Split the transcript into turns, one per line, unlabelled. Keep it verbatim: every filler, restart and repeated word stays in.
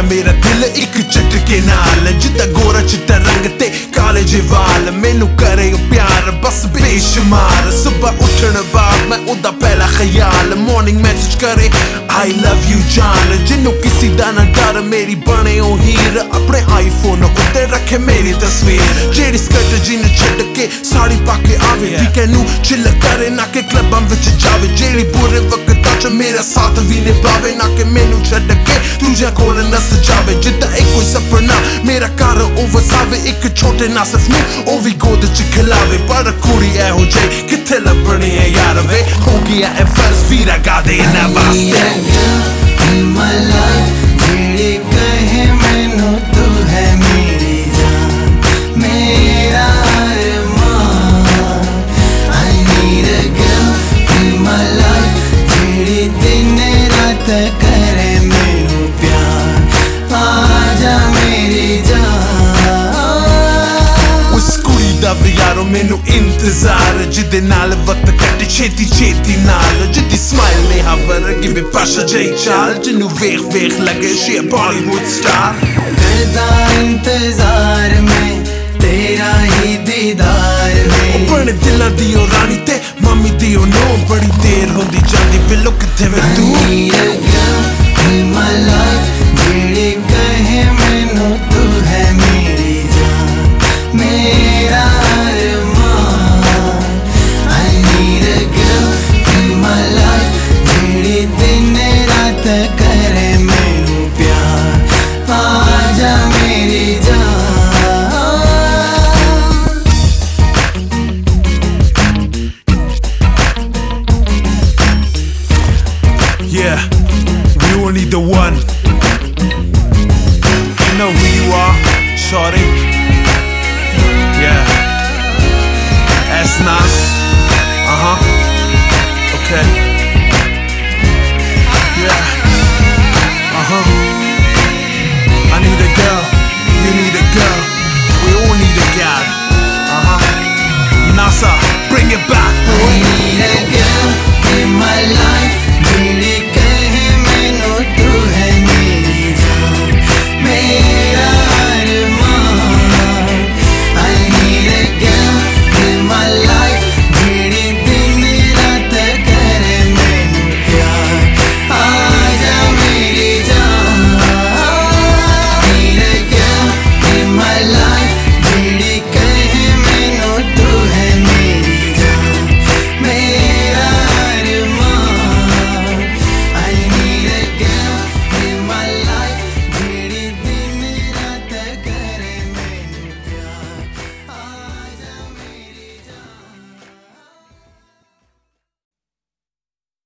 मेरा दिल एक झटके नाल जिद्दां गोरा चिट्टा रंग ते काले जे वाल मैनू करे प्यार बस बेशुमार सुबह उठण बाद मैं ओदा पहला ख्याल मॉर्निंग मैसेज करे आई लव यू जान जिन्नू किसी दा ना डर मेरी बने ओ हीर अपने आईफोन उत्ते रखे मेरी तस्वीर जेड़ी स्कर्ट जीन छड्ड के साड़ी पाके आवे वीकेंड नू चिल करे ना के क्लबां विच जावे जेड़ी बुरे वक्तां च मेरा साथ भी निभावे ना के मैनू छड्ड के दूजियां कोल नस जावे जिद्दां एक कोई सपना मेरा घर ओ वसावे एक छोटे नासफ नू ओ भी गोद च खिलावे पर कुड़ी एहो जेही कित्थे लभणी है यार वे हो गया है फर्ज वीरा गा दे इन्हां वास्ते
my life जेड़ी कहे मैनू तू है मेरी जान मेरा अरमान I need a girl in my life जेड़ी दिन रात करे मैनू प्यार आजा मेरी जान
उस कुड़ी दा भी यारो मैनू इंतजार जिदे नाल वक्त कटे छेती छेती नाल जिदी स्माइल ने हवर गिवे पाशा जई चाल जिन्नू वेख वेख लगे she a Bollywood star
करदा इंतजार में तेरा ही दीदार में
बड़े दिलां दी ओ रानी ते मम्मी दी ओ नो बड़ी देर होंदी जांदी बिल्लो कित्थे वे तू
I need a girl in my life